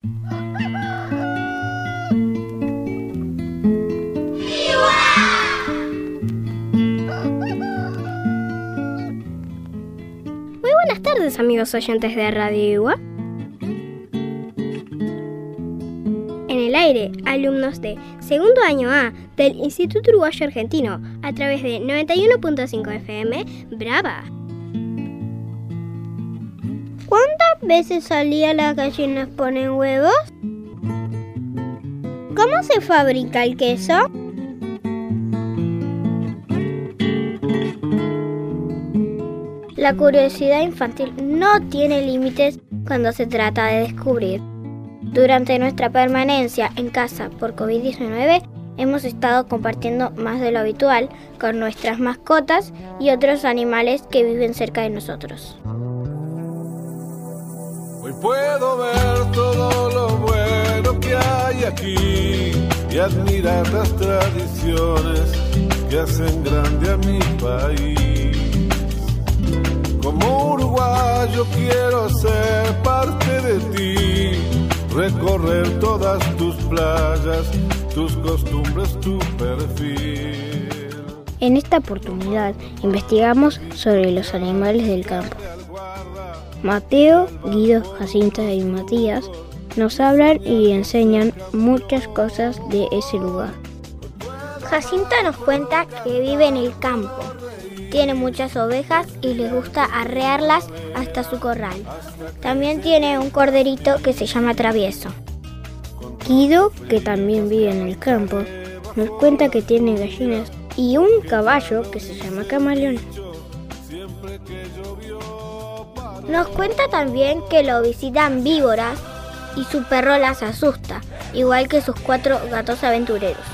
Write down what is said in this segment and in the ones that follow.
Muy buenas tardes, amigos oyentes de Radio Iguá. En el aire, alumnos de segundo año A del Instituto Uruguayo Argentino, a través de 91.5 FM, ¡Brava! ¿Cuántas veces al día las gallinas ponen huevos? ¿Cómo se fabrica el queso? La curiosidad infantil no tiene límites cuando se trata de descubrir. Durante nuestra permanencia en casa por COVID-19, hemos estado compartiendo más de lo habitual con nuestras mascotas y otros animales que viven cerca de nosotros. Hoy puedo ver todo lo bueno que hay aquí y admirar las tradiciones que hacen grande a mi país. Como uruguayo quiero ser parte de ti, recorrer todas tus playas, tus costumbres, tu perfil. En esta oportunidad investigamos sobre los animales del campo. Mateo, Guido, Jacinta y Matías nos hablan y enseñan muchas cosas de ese lugar. Jacinta nos cuenta que vive en el campo. Tiene muchas ovejas y le gusta arrearlas hasta su corral. También tiene un corderito que se llama Travieso. Guido, que también vive en el campo, nos cuenta que tiene gallinas y un caballo que se llama Camaleón. Nos cuenta también que lo visitan víboras y su perro las asusta, igual que sus 4 gatos aventureros.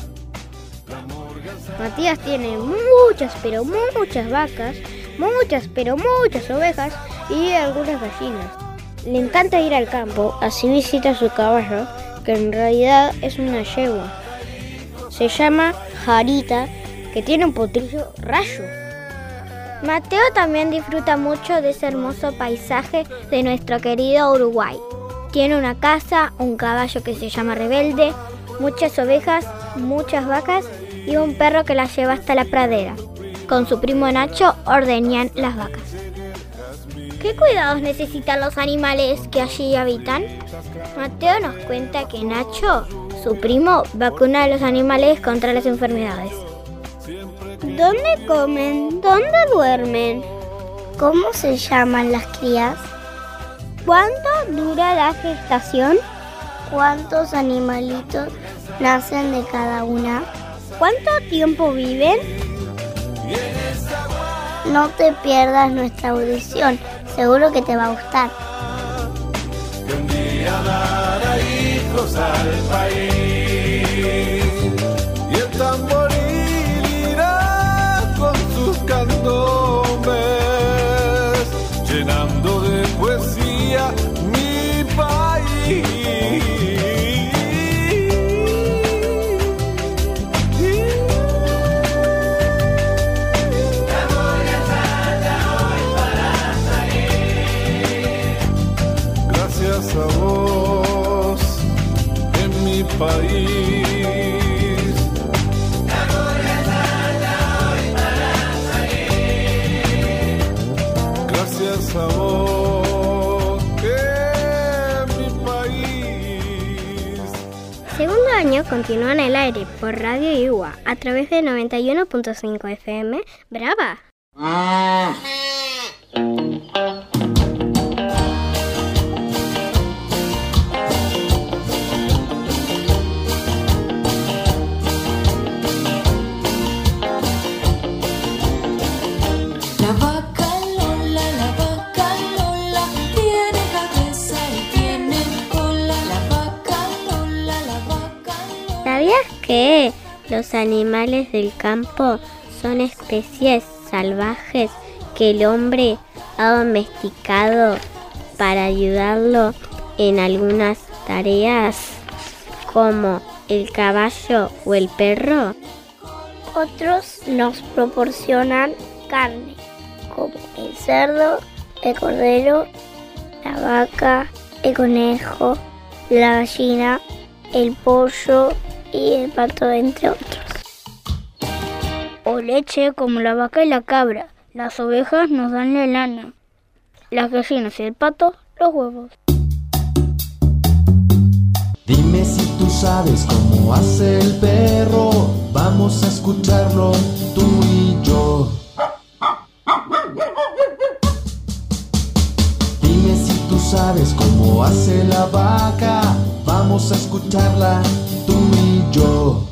Matías tiene muchas vacas, muchas ovejas y algunas gallinas. Le encanta ir al campo, así visita su caballo, que en realidad es una yegua. Se llama Jarita, que tiene un potrillo rayo. Mateo también disfruta mucho de ese hermoso paisaje de nuestro querido Uruguay. Tiene una casa, un caballo que se llama Rebelde, muchas ovejas, muchas vacas y un perro que las lleva hasta la pradera. Con su primo Nacho ordeñan las vacas. ¿Qué cuidados necesitan los animales que allí habitan? Mateo nos cuenta que Nacho, su primo, vacuna a los animales contra las enfermedades. ¿Dónde comen? ¿Dónde duermen? ¿Cómo se llaman las crías? ¿Cuánto dura la gestación? ¿Cuántos animalitos nacen de cada una? ¿Cuánto tiempo viven? No te pierdas nuestra audición, seguro que te va a gustar. Que un día dará hijos al país y el tamboril irá con sus candombes, llenando de poesía mi país. Gracias a vos en mi país. Gracias a vos en mi país. Segundo año continúa en el aire por Radio Iguá a través de 91.5 FM. ¡Brava! ¿Sabías que los animales del campo son especies salvajes que el hombre ha domesticado para ayudarlo en algunas tareas, como el caballo o el perro? Otros nos proporcionan carne, como el cerdo, el cordero, la vaca, el conejo la gallina, el pollo y el pato, entre otros. O leche como la vaca y la cabra. Las ovejas nos dan la lana. Las gallinas y el pato, los huevos. Dime si tú sabes cómo hace el perro. Vamos a escucharlo, tú y yo. Dime si tú sabes cómo hace la vaca. Vamos a escucharla, tú y yo.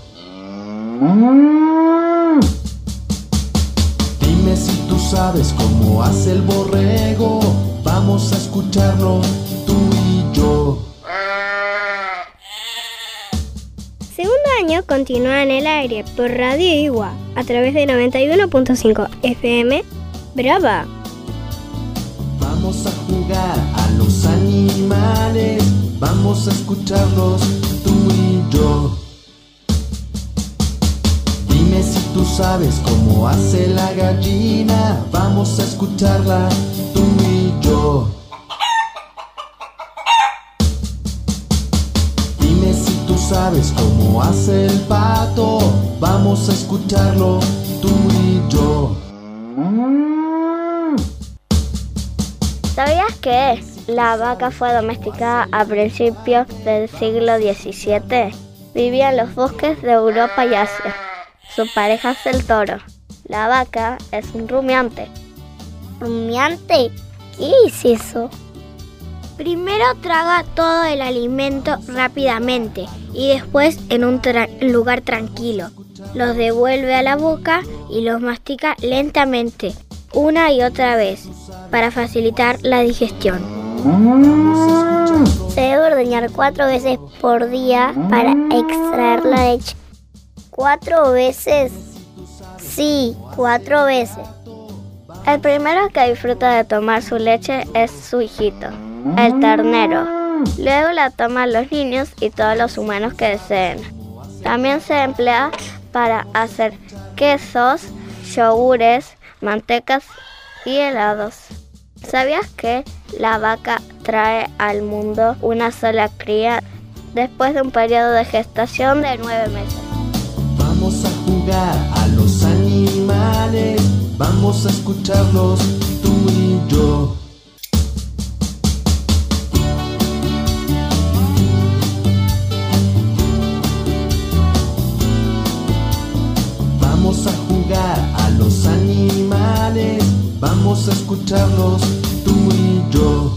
Dime si tú sabes cómo hace el borrego. Vamos a escucharlo, tú y yo. Segundo año continúa en el aire por Radio Igua a través de 91.5 FM. ¡Brava! Vamos a jugar a los animales. Vamos a escucharlos, tú y yo. Dime si tú sabes cómo hace la gallina. Vamos a escucharla, tú y yo. Dime si tú sabes cómo hace el pato. Vamos a escucharlo, tú y yo. ¿Sabías que la vaca fue domesticada a principios del siglo XVII? Vivía en los bosques de Europa y Asia. Su pareja es el toro. La vaca es un rumiante. ¿Rumiante? ¿Qué es eso? Primero traga todo el alimento rápidamente y después en un lugar tranquilo. Los devuelve a la boca y los mastica lentamente, una y otra vez, para facilitar la digestión. Se debe ordeñar 4 veces por día para extraer la leche. ¿4 veces? Sí, 4 veces. El primero que disfruta de tomar su leche es su hijito, el ternero. Luego la toman los niños y todos los humanos que deseen. También se emplea para hacer quesos, yogures, mantecas y helados. ¿Sabías que la vaca trae al mundo una sola cría después de un periodo de gestación de 9 meses? Vamos a jugar a los animales. Vamos a escucharlos, tú y yo. Vamos a jugar a los animales. Vamos a escucharlos, tú y yo.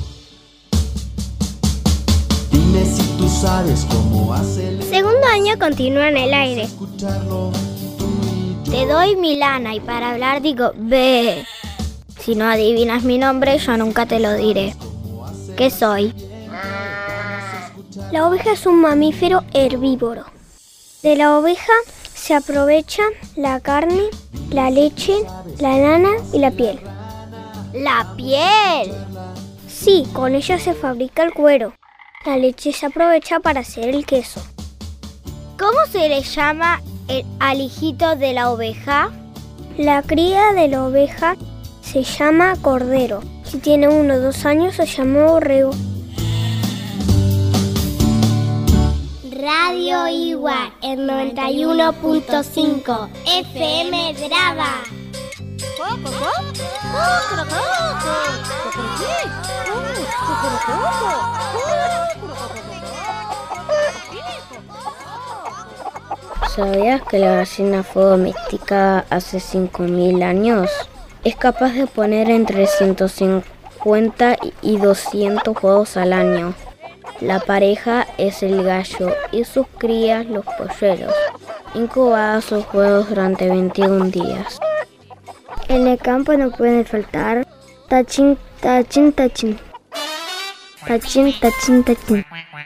Dime si tú sabes cómo hace el... Segundo año continúa en el aire. Escucharlo, tú y yo. Te doy mi lana y para hablar digo ve. Si no adivinas mi nombre, yo nunca te lo diré. ¿Qué soy? La oveja es un mamífero herbívoro. De la oveja se aprovecha la carne, la leche, la lana y la piel. ¡La piel! Sí, con ella se fabrica el cuero. La leche se aprovecha para hacer el queso. ¿Cómo se le llama al hijito de la oveja? La cría de la oveja se llama cordero. Si tiene 1 o 2 años se llama borrego. Radio Igua en 91.5 FM Brava. ¿Sabías que la gallina fue domesticada hace 5.000 años? Es capaz de poner entre 150 y 200 huevos al año. La pareja es el gallo y sus crías los polluelos. Incubadas sus huevos durante 21 días. En el campo no pueden faltar tachín, tachín, tachín. Tachín, tachín, tachín.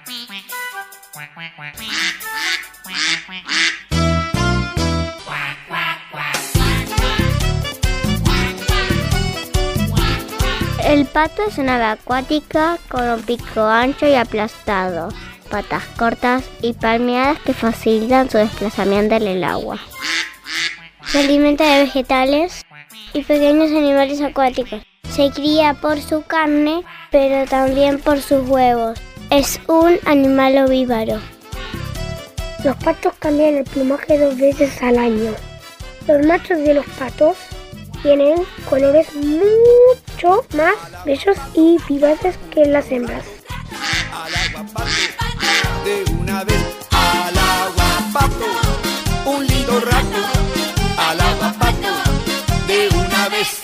El pato es una ave acuática con un pico ancho y aplastado, patas cortas y palmeadas que facilitan su desplazamiento en el agua. Se alimenta de vegetales y pequeños animales acuáticos. Se cría por su carne, pero también por sus huevos. Es un animal ovíparo. Los patos cambian el plumaje 2 veces al año. Los machos de los patos tienen colores mucho más bellos y vivaces que las hembras. Al agua, pato, de una vez. Al agua, pato, un lindo rato. Al agua, pato, de una vez.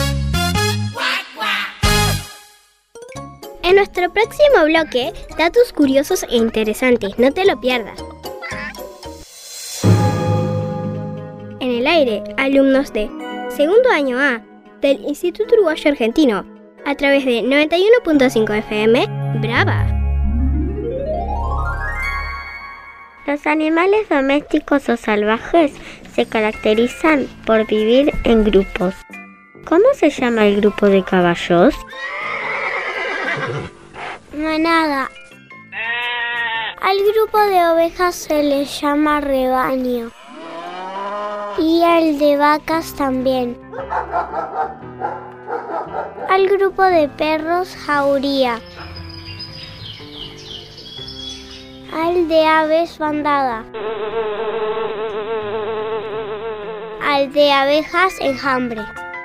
En nuestro próximo bloque, datos curiosos e interesantes, no te lo pierdas. En el aire, alumnos de segundo año A del Instituto Uruguayo Argentino, a través de 91.5 FM, Brava. Los animales domésticos o salvajes se caracterizan por vivir en grupos. ¿Cómo se llama el grupo de caballos? Manada. Al grupo de ovejas se le llama rebaño. Y al de vacas también. Al grupo de perros, jauría. Al de aves, bandada. Al de abejas, enjambre.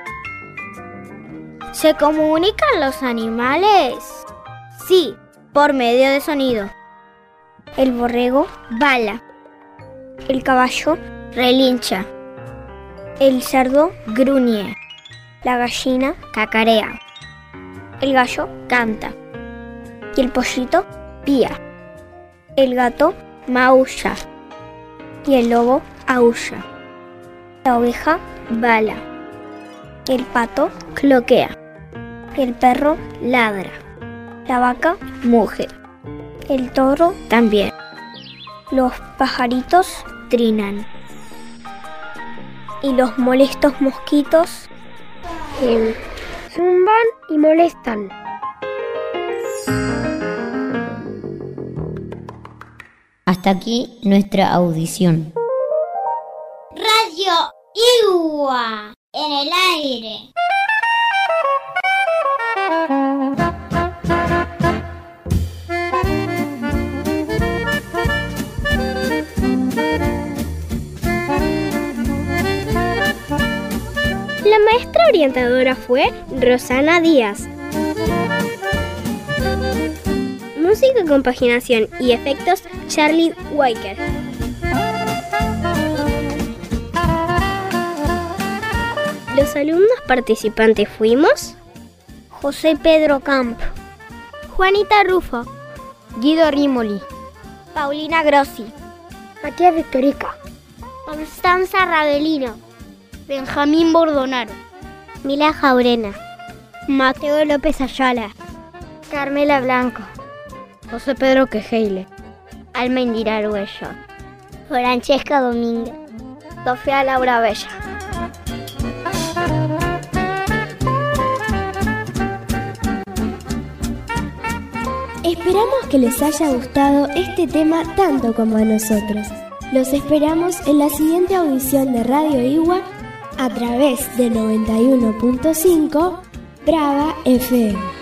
¿Se comunican los animales? Sí, por medio de sonido. El borrego bala. El caballo relincha. El cerdo gruñe. La gallina cacarea. El gallo canta. Y el pollito pía. El gato maulla. Y el lobo aúlla. La oveja bala. El pato cloquea. El perro ladra. La vaca muge. El toro también. Los pajaritos trinan. Y los molestos mosquitos zumban y molestan. Hasta aquí nuestra audición. Radio Igua en el aire. La maestra orientadora fue Rosana Díaz. Música, compaginación y efectos, Charlie Weicker. Los alumnos participantes fuimos José Pedro Camp, Juanita Rufo, Guido Rimoli, Paulina Grossi, Matías Victorica, Constanza Ravelino, Benjamín Bordonaro, Mila Jaurena, Mateo López Ayala, Carmela Blanco, José Pedro Quejeile, Alma Indira Arguello, Francesca Domínguez, Sofía Laura Bella. Esperamos que les haya gustado este tema tanto como a nosotros. Los esperamos en la siguiente audición de Radio Igua a través de 91.5 Brava FM.